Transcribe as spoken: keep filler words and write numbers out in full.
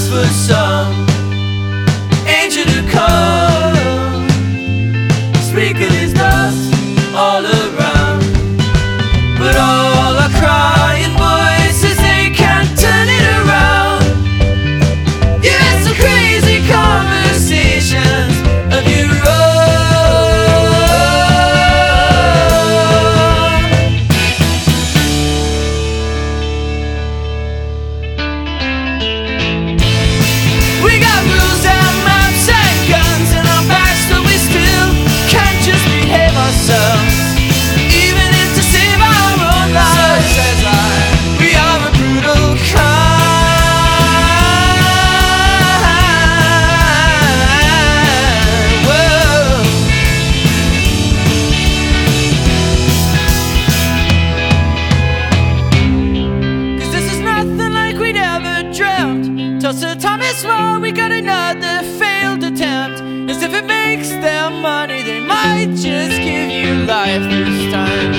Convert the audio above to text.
ask for some angel to come, sprinkle his dust all around. But all our crying voices, they can't turn it around. You had some crazy conversations of your toss the time is wrong, we got another failed attempt. As if it makes them money, they might just give you life this time.